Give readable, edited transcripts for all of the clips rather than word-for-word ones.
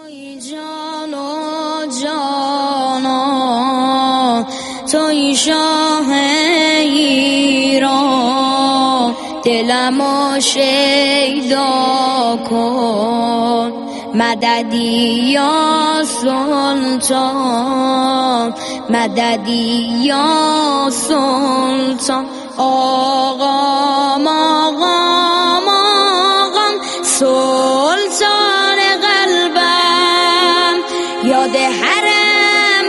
توی جان و جانا توی شاه ایران دلمو شیدا کن مددی یا سلطان مددی یا سلطان آقام آقام آقام سلطان قلبم یاد حرم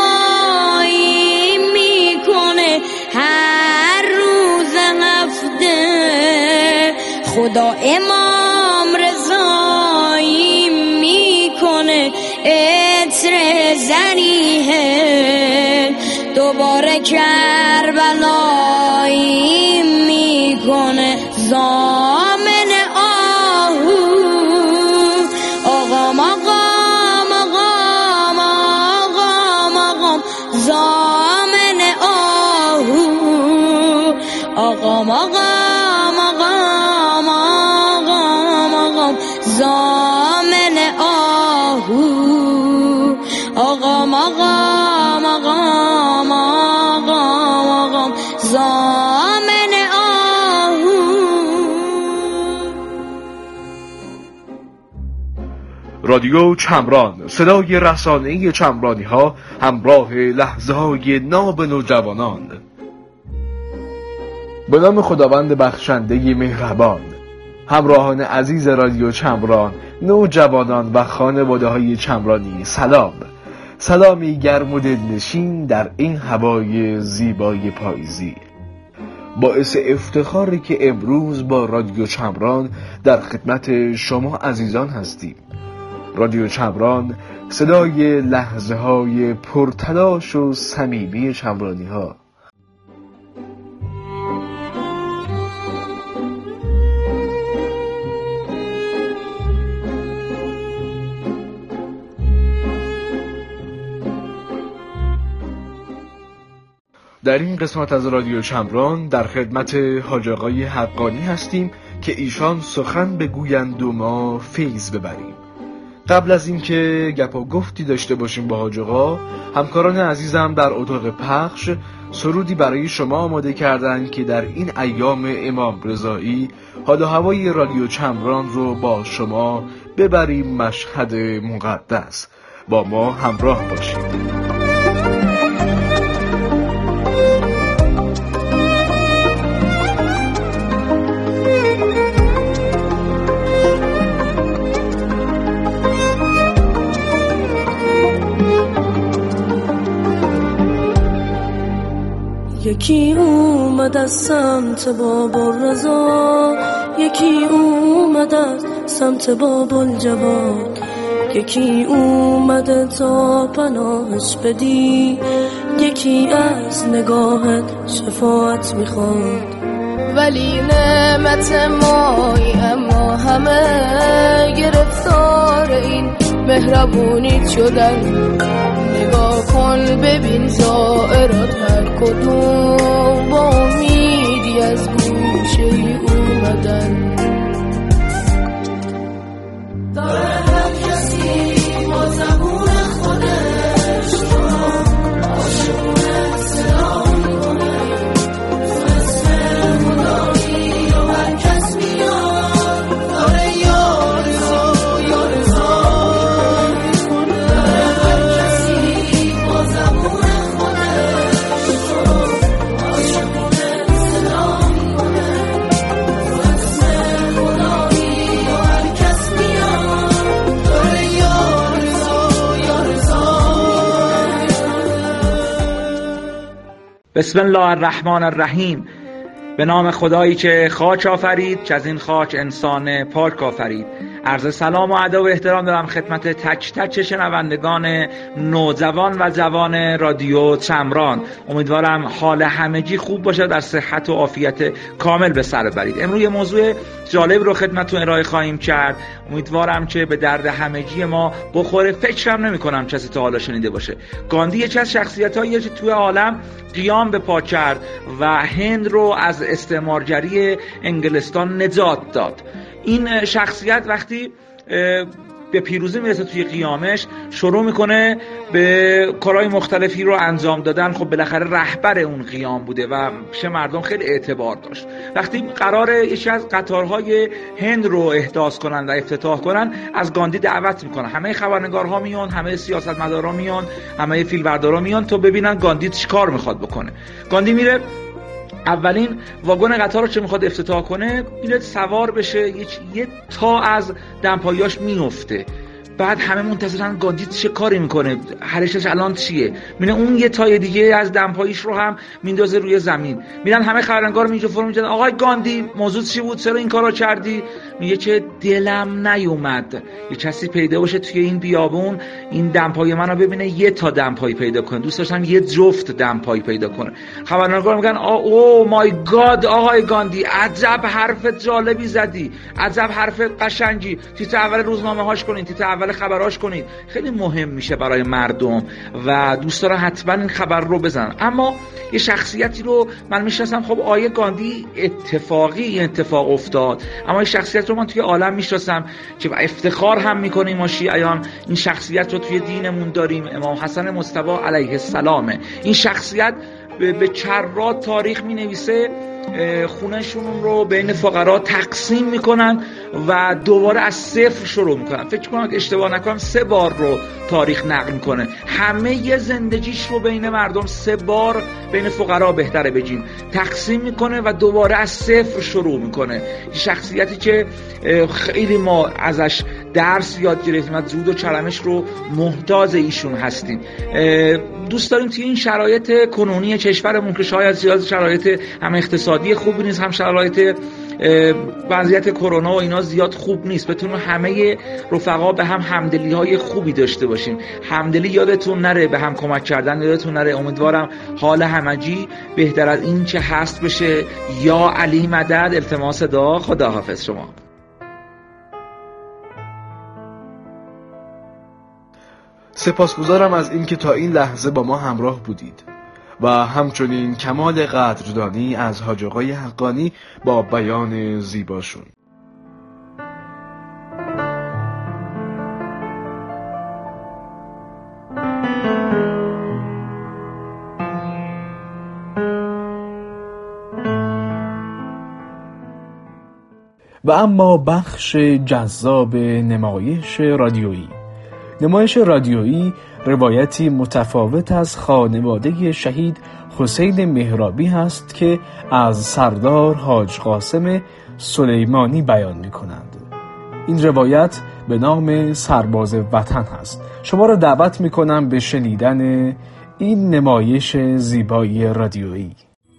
هوایی میکنه هر روز هفته خدا امام رضایی میکنه عطر زریه دوباره کربلایی میکنه زامن آهو آقام آقام آقام آقام آقام زامن آهو آقام آقام آقام آقام آقام زامن آهو آقام آقام آقام آقام آقام زامن آهو. رادیو چمران، صدای رسانه‌ای چمرانی ها همراه لحظه های ناب نوجوانان. به نام خداوند بخشنده مهربان، همراهان عزیز رادیو چمران، نوجوانان و خانواده های چمرانی سلام. سلامی گرم و دلنشین در این هوای زیبای پاییزی. باعث افتخاری که امروز با رادیو چمران در خدمت شما عزیزان هستیم. رادیو چمران، صدای لحظه های پرتلاش و صمیمی چمرانی ها. در این قسمت از رادیو چمران در خدمت حاج آقای حقانی هستیم که ایشان سخن بگویند و ما فیض ببریم. قبل از اینکه گپ و گفتی داشته باشیم با حاج آقا، همکاران عزیزم در اتاق پخش سرودی برای شما آماده کردند که در این ایام امام رضایی حال و هوای رادیو چمران رو با شما ببریم مشهد مقدس. با ما همراه باشید. یکی اومد از سمت بابا رضا یکی اومد از سمت بابا الجواد یکی اومده تا پناهش بدی یکی از نگاهت شفاعت میخواد ولی نعمت مایی اما همه گرفتار این مهربونیت شدن نگاه کن ببین زائرات هر کدوم با امیدی از گوشه‌ای اومدن داره هر کسی با زبون خودش تو عاشقونه سلام کنه تو اسم خدایی و هر کس میاد داره یارزا بسم الله الرحمن الرحیم. به نام خدایی که خاک آفرید که از این خاک انسان پاک آفرید. عرض سلام و ادب و احترام دارم خدمت تک تک شنوندگان نوجوان و جوان رادیو چمران. امیدوارم حال همگی خوب باشه، در صحت و عافیت کامل به سر برید. امروز یه موضوع جالب رو خدمتتون ارائه خواهیم کرد. امیدوارم که به درد همگی ما بخوره. فکرم نمی‌کنم کسی تا حالا شنیده باشه. گاندی یکی از شخصیت‌هاییه که توی عالم قیام به پا کرد و هند رو از استعمارگری انگلستان نجات داد. این شخصیت وقتی به پیروزی میرسه توی قیامش، شروع میکنه به کارهای مختلفی رو انجام دادن. خب بالاخره رهبر اون قیام بوده و پیش مردم خیلی اعتبار داشت. وقتی قراره یکی از قطارهای هند رو احداث کنن و افتتاح کنن، از گاندی دعوت میکنن. همه خبرنگارها میان، همه سیاستمدارا میان، همه فیلمبردارا میان تا ببینن گاندی چیکار میخواد بکنه. گاندی میره اولین واگن قطار رو چه میخواد افتتاح کنه، میره سوار بشه، یه تا از دمپاییاش میفته. بعد همه منتظرن گاندی چه کاری میکنه، حرکتش الان چیه. میره اون یه تای دیگه از دمپاییش رو هم میندازه روی زمین. میرن همه خبرنگار اینجا فرم میزنن آقای گاندی موضوع چی بود، چرا این کارو کردی؟ میگه که دلم نیومد یه کسی پیدا باشه توی این بیابون این دمپایی منو ببینه یه تا دمپایی پیدا کنه، دوست داشتم یه جفت دمپایی پیدا کنه. خبرنگار میگن او مای گاد آقای گاندی، عجب حرف جالبی زدی، عجب حرف قشنگی، تیتر اول روزنامه هاش کنین، تیتر اول خبراش کنین، خیلی مهم میشه برای مردم و دوست دارن حتما این خبر رو بزنن. اما یه شخصیتی رو من میشناسم، خب آیه گاندی اتفاقی اتفاق افتاد، اما این شخصیت رو من توی عالم میشناسم که افتخار هم میکنیم ما شیعیان این شخصیت رو توی دینمون داریم. امام حسن مصطفی علیه السلامه. این شخصیت به چرات تاریخ می نویسه، خونهشون رو بین فقرا تقسیم میکنن و دوباره از صفر شروع میکنن. فکر کنم اشتباه نکنم 3 بار رو تاریخ نقل میکنه، همه یه زندگیش رو بین مردم 3 بار بین فقرا بهتره بگیم تقسیم میکنه و دوباره از صفر شروع میکنه. شخصیتی که خیلی ما ازش درس یاد گرفتیم و زود و چرمش رو محتاج ایشون هستیم. دوست داریم توی این شرایط کنونی کشورمون که شاید زیاد شرایط هم اقتصادی خوبی نیست، هم شرایط وضعیت کرونا و اینا زیاد خوب نیست، بتونیم همه رفقا به هم همدلی های خوبی داشته باشیم. همدلی یادتون نره، به هم کمک کردن یادتون نره. امیدوارم حال همگی بهتر از این چه هست بشه. یا علی مدد. التماس دعا. خداحافظ شما. سپاسگزارم از اینکه تا این لحظه با ما همراه بودید و همچنین کمال قدردانی از حاج آقای حقانی با بیان زیباشون. و اما بخش جذاب نمایش رادیویی. نمایش رادیویی روایتی متفاوت از خانواده شهید حسین مهرابی هست که از سردار حاج قاسم سلیمانی بیان می کنند. این روایت به نام سرباز وطن هست. شما را دعوت می کنم به شنیدن این نمایش زیبایی رادیویی.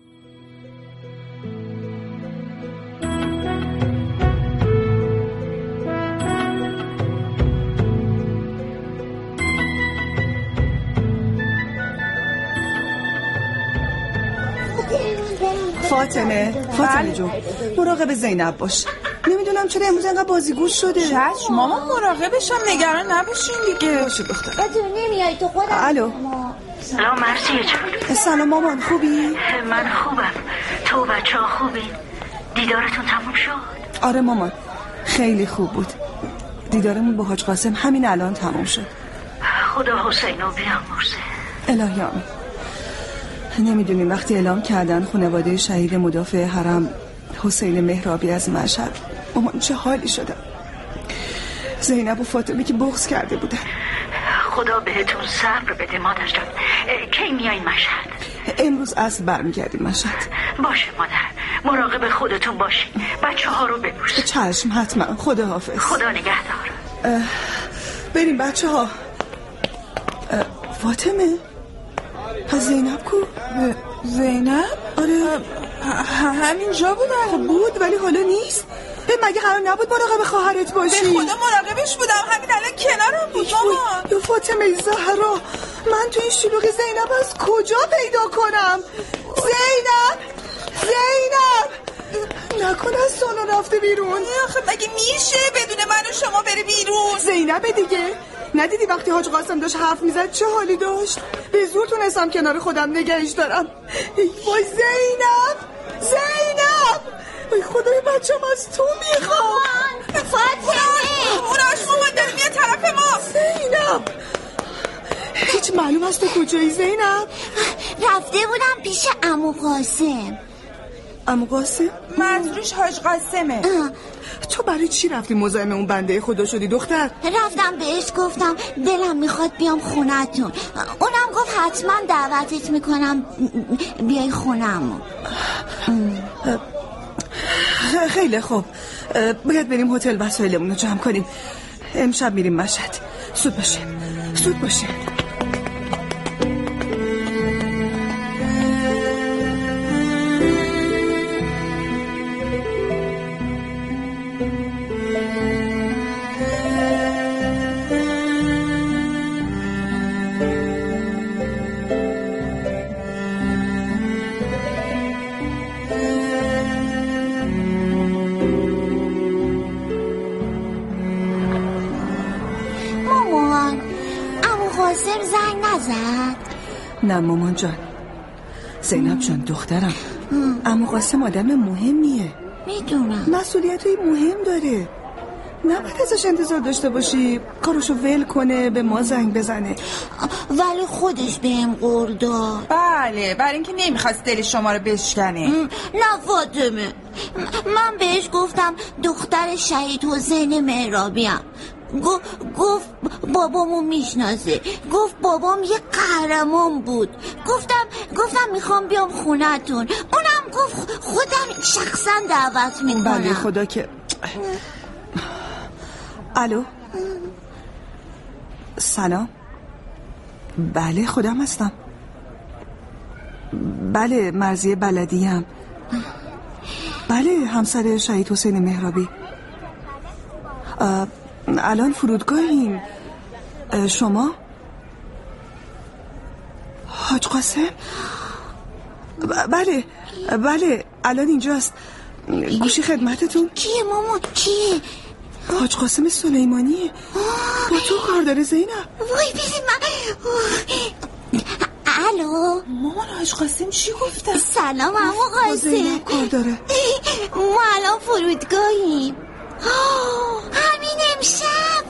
فاطمه جون مراقب زینب باش. نمیدونم چرا امروز انقدر بازیگوش شده. چشم ماما مراقبشم، نگران نباشین دیگه. باشه دختر. تو نمیای تو خودم. الو. سلام مرسیه جون. سلام مامان، خوبی؟ من خوبم. تو بچه ها خوبی؟ دیدارتون تموم شد؟ آره مامان خیلی خوب بود. دیدارمون با حاج قاسم همین الان تموم شد. خدا حسینو بیامرزه. الهی آمین. نمیدونیم وقتی اعلام کردن خانواده شهید مدافع حرم حسین مهرابی از مشهد، مامان چه حالی شدم. زینب و فاطمه که بغض کرده بودن. خدا بهتون صبر بده مادر جان. کی میای مشهد؟ امروز عصر برمیگردیم مشهد. باشه مادر، مراقب خودتون باشین، بچه ها رو ببوس. چشم حتما. خدا حافظ. خدا نگهدار. بریم بچه ها. فاطمه پس زینب کو؟ زینب؟ آره همینجا بودن. بود ولی حالا نیست. مگه قرار نبود مراقب خواهرت باشی؟ به خدا مراقبش بودم، همین الان کنارم بود مامان. یا فاطمه زهرا، من تو این شلوغی زینب از کجا پیدا کنم؟ زینب نکنه از سالن رفته بیرون. آخه مگه میشه بدون من و شما بره بیرون؟ زینب دیگه ندیدی وقتی حاج قاسم داشت حرف میزد چه حالی داشت؟ به زور تونستم کنار خودم نگهش دارم. وای زینب وای خدای بچه‌م از تو میخوام. فاطمه اوناش مامان داره میاد طرف ما. زینب هیچ معلوم است تو کجایی زینب؟ رفته بودم پیش عمو قاسم. عمو قاسم؟ منظورش حاج قاسمه. تو برای چی رفتی مزاحم اون بنده خدا شدی دختر؟ رفتم بهش گفتم دلم میخواد بیام خونتون. اونم گفت حتما دعوتت میکنم بیای خونمون. خیلی خوب، باید بریم هتل وسایلمون رو جمع کنیم. امشب میریم مشهد. زود باشه زود باشه. قاسم زنگ نزد؟ نه مامان جان. زینب جان دخترم، عمو قاسم آدم مهمیه. میدونم مسئولیتای مهم داره. نباید ازش انتظار داشته باشی کارشو ول کنه به ما زنگ بزنه. ولی خودش بهم قول داد. بله، برای اینکه نمیخواست دل شما رو بشکنه. نه فاطمه، من بهش گفتم دختر شهید حسین مهرابیم. گفت بابامو میشناسه. گفت بابام یه قهرمان بود. گفتم میخوام بیام خونتون. اونم گفت خودم شخصا دعوت میکنم. بله خدا که. الو سلام. بله خودم هستم. بله مرضیه بلدیم. بله همسر شهید حسین مهرابی. الان فرودگاهیم. شما؟ حاج قاسم؟ بله الان اینجاست. گوشی خدمتتون. کیه مامان کیه؟ حاج قاسم سلیمانیه. با تو کار داره زینب. وای بیدی من. الو مامان حاج قاسم چی گفتن؟ سلام عمو قاسم. زینب کار داره. ما الان فرودگاهیم. همین امشب.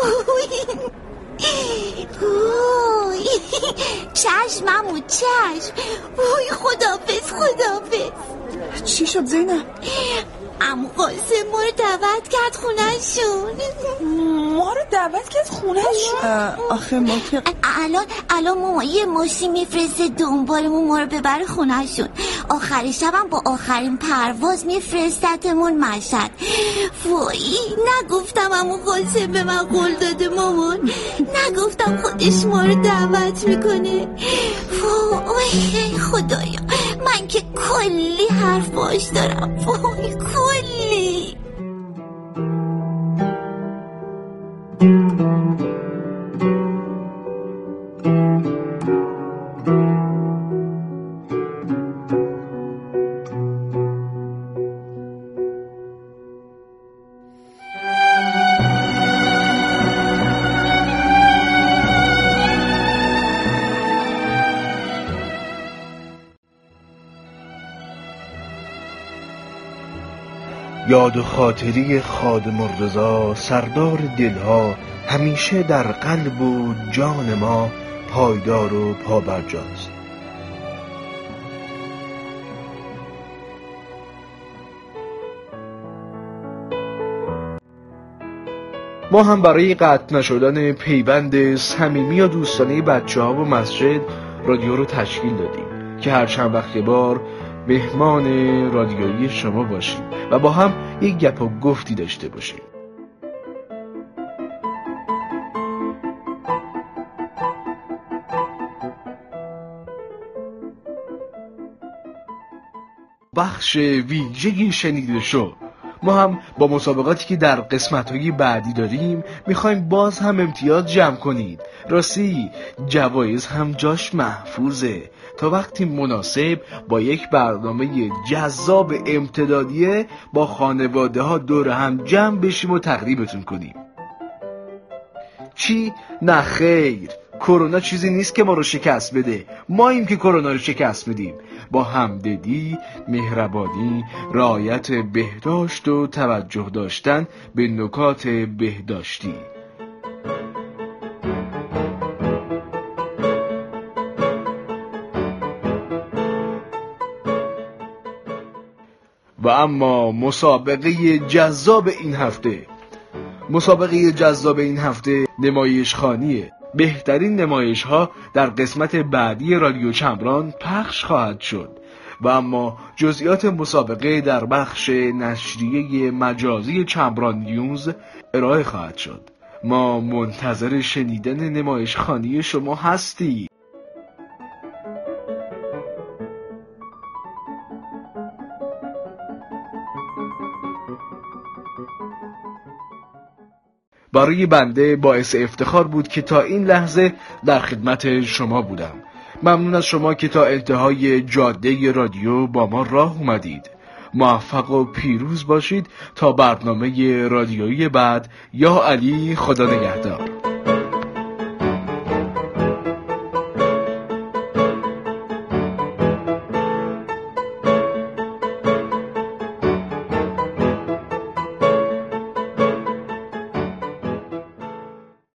چشم عمو چشم. خدافظ. چی شد زینب؟ عمو قاسم ما رو دعوت کرد خونه‌شون. ما رو دعوت کرد خونه‌شون؟ آخه ما که الان ماما یه ماشین میفرسته دنبالمون ما رو ببره خونه‌شون. آخر شبم با آخرین پرواز میفرستتمون مشهد. وای نگفتم عمو قاسم به من قول داده مامان. نگفتم خودش ما رو دعوت میکنه. وای خدایا من که کلی حرف باش دارم. وای کلی. یاد و خاطری خادم الرضا سردار دلها همیشه در قلب و جان ما پایدار و پابرجاست. ما هم برای قطع نشدن پیوند صمیمی و دوستانه بچه‌ها و مسجد رادیو رو تشکیل دادیم که هر چند وقت بار مهمان رادیویی شما باشیم و با هم یک گپ و گفتی داشته باشیم. بخش ویژه شنیده شو. ما هم با مسابقاتی که در قسمت‌های بعدی داریم میخوایم باز هم امتیاز جمع کنید. راستی جوایز هم جاش محفوظه تا وقتی مناسب با یک برنامه جذاب امتدادیه با خانواده ها دور هم جمع بشیم و تقریبتون کنیم. چی؟ نه خیر، کرونا چیزی نیست که ما رو شکست بده. ماییم که کرونا رو شکست بدیم با همدلی، مهربانی، رعایت بهداشت و توجه داشتن به نکات بهداشتی. و اما مسابقه جذاب این هفته نمایشخوانیه. بهترین نمایش ها در قسمت بعدی رادیو چمران پخش خواهد شد و اما جزئیات مسابقه در بخش نشریه مجازی چمران نیوز ارائه خواهد شد. ما منتظر شنیدن نمایشخوانی شما هستیم. برای بنده باعث افتخار بود که تا این لحظه در خدمت شما بودم. ممنون از شما که تا انتهای جاده رادیو با ما راه اومدید. موفق و پیروز باشید تا برنامه رادیویی بعد. یا علی، خدا نگهدار.